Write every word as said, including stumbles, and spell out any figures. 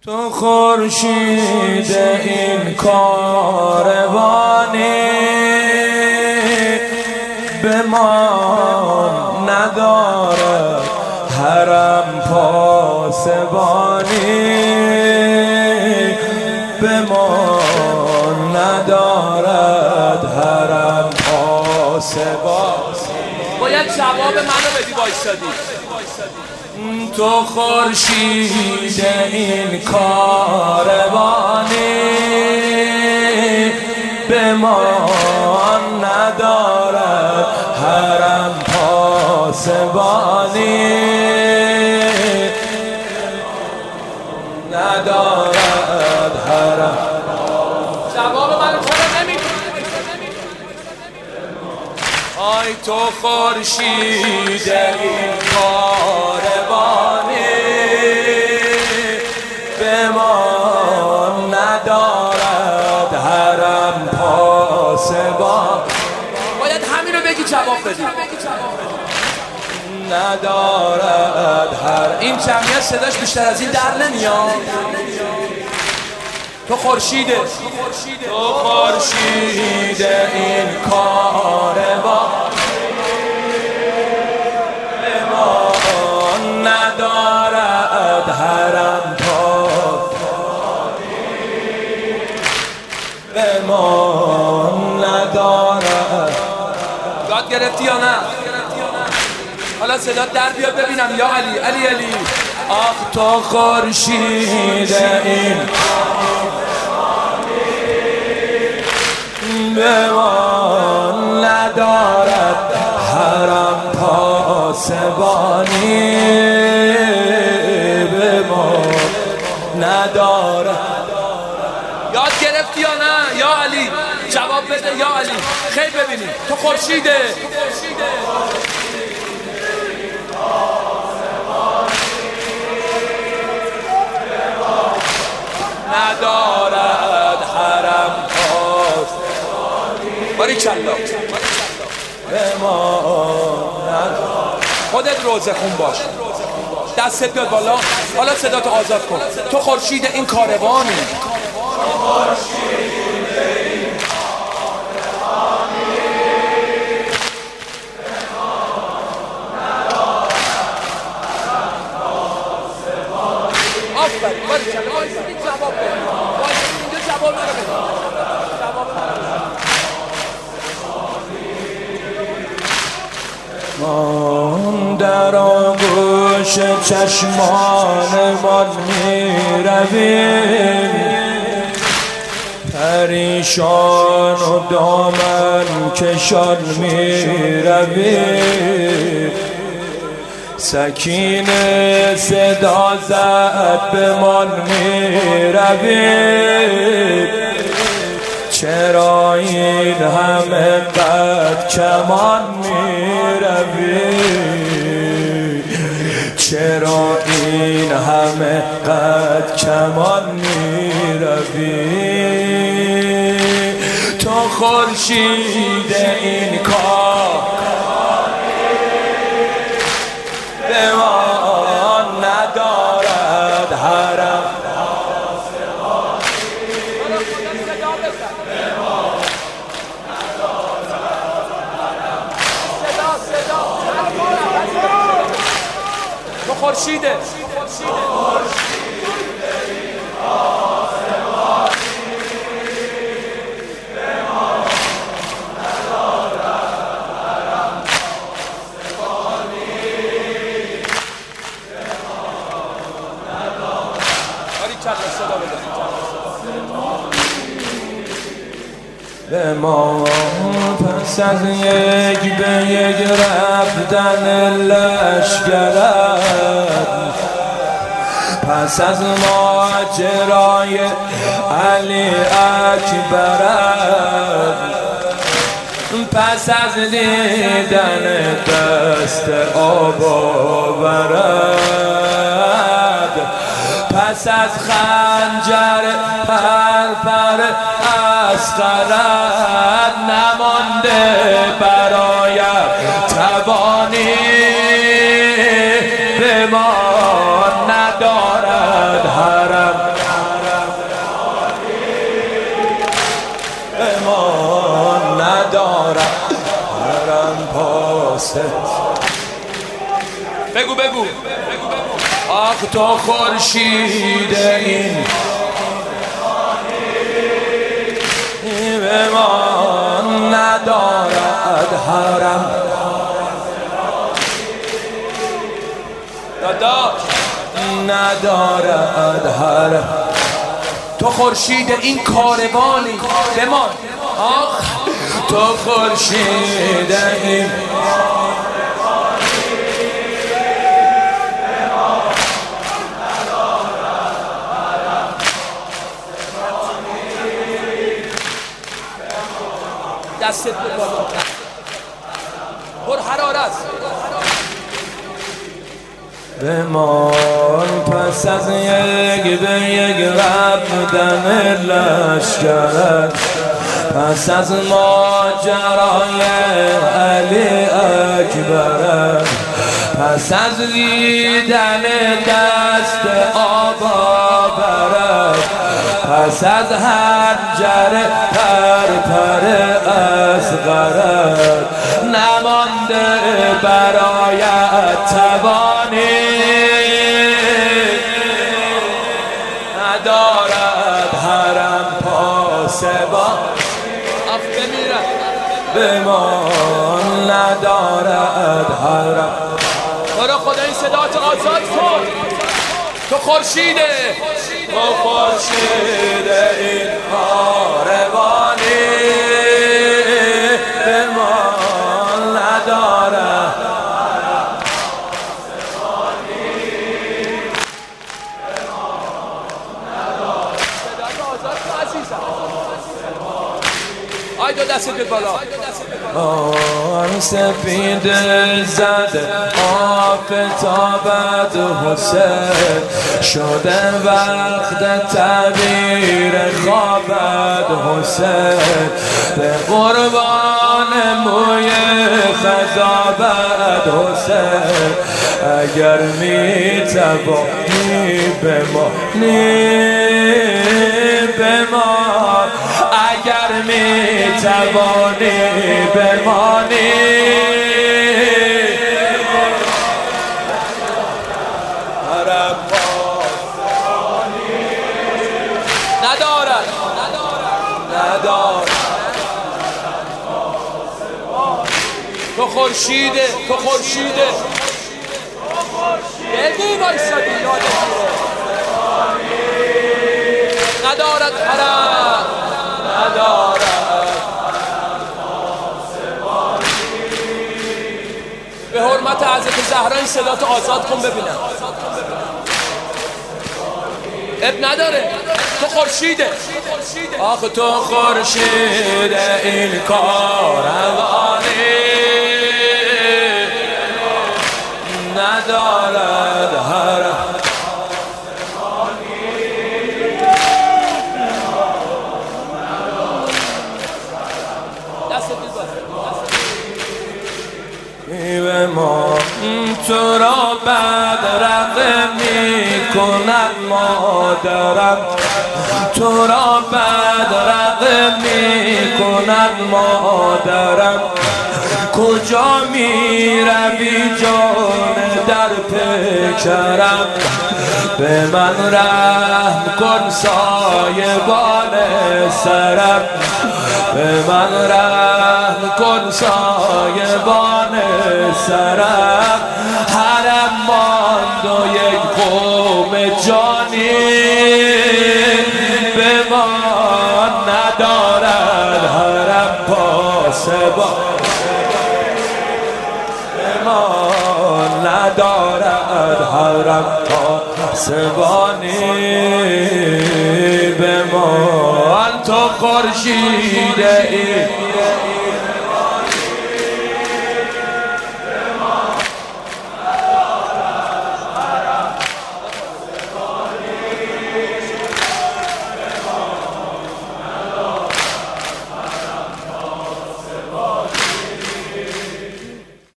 تو خورشید این کاروانی به ما نداره حرم پاسبانی به ما ندارد حرم پاسبانی. باید جواب منو بدی وایسادی. تو خورشید این کاروانی به ما ندارد حرم پاسبانی ندارد حرم. جواب منو چرا نمیدی؟ آی تو خورشید این کاروانی به ما ندارد حرم پاسبان. باید همینو بگی جواب بدی. ندارد حرم. این جمعیت صداش بیشتر از این در نمیاد. تو خورشیده تو خورشید این کاروان به ما ندارد حرم پاسبانی به ما ندارد. یاد گرفتی یا نه؟ حالا صدا در بیاد ببینم. یا علی علی علی آخ تو خورشید این به ما ندارد حرم پاسبانی به ما ندارد. یاد گرفتی یا نه؟ یا علی جواب بده. یا علی خیلی ببینیم. تو خورشیده ندارد حرم پاسبانی باریکالله. به ما ندارد. خودت روزه خون باش. دستت بیاد بالا. حالا صداتو آزاد کن. تو خورشید این کاروانی آفرین. باریکالله. وایسید جواب بده. وایسید اینجا جواب رو بده. جواب من در آغوش چشمانمان می رویم پریشان و دامن کشان می رویم. سکینه صدا زد به من می رویم چرا این همه قد کمان می روی چرا این همه قد کمان می روی. تو خورشید این کار به ما ندارد حرم تو خورشیده به ما پس از یک به یک رفتن لشکرت پس از ماجرای علی اکبرت پس از دیدن دست آب آورد پس از خنجر پر پر اسقرت نمانده برایم توانی به ما ندارد حرم بگو بگو آخ تو خورشید این به ما ندارد حرم داداش ندارد حرم تو خورشید این کاروانی بمان آخ تو خورشید این دستت بکن پر حرارت بمان پس از یک به یک رفتن لشکرت پس از ماجرای علی اکبرت پس از دیدن دست آبا برت پس از حنجر پر پر اصغرت نمانده برایت توانی ندارد حرم پاسبان اف بمیرد بمان ندارد حرم برو خدا این صدات آزاد کن تو خورشیده تو خورشید این کاروانی بمان ندارد آی دو دست بیاد بالا آن سپید زده آفتابت حسین شده وقت تعبیر خوابت حسین به قربان موی خضابت حسین اگر می توانی بمانی بمان اگر می توانی بمانی حرم پاسبانی ندارد ندارد تو خورشیده تو خورشیده بگو بایستادی ندارد حرم ندارد به حرمت حضرت زهرا این صداتو آزاد کن ببینم اب نداره تو خورشیده آخ تو خورشید این کاروانی ندارد حرم به ما تو را بدرقه می کند مادرم تو را بدرقه می کند مادرم کجا می روی جان در پیکرم به من رحم کن سایبان سرم به من رحم کن سایبان سرم حرم ماند و یک قوم جانی به ما ندارد حرم پاسبان به ما ندارد حرم پاسبانی به ما تو خورشید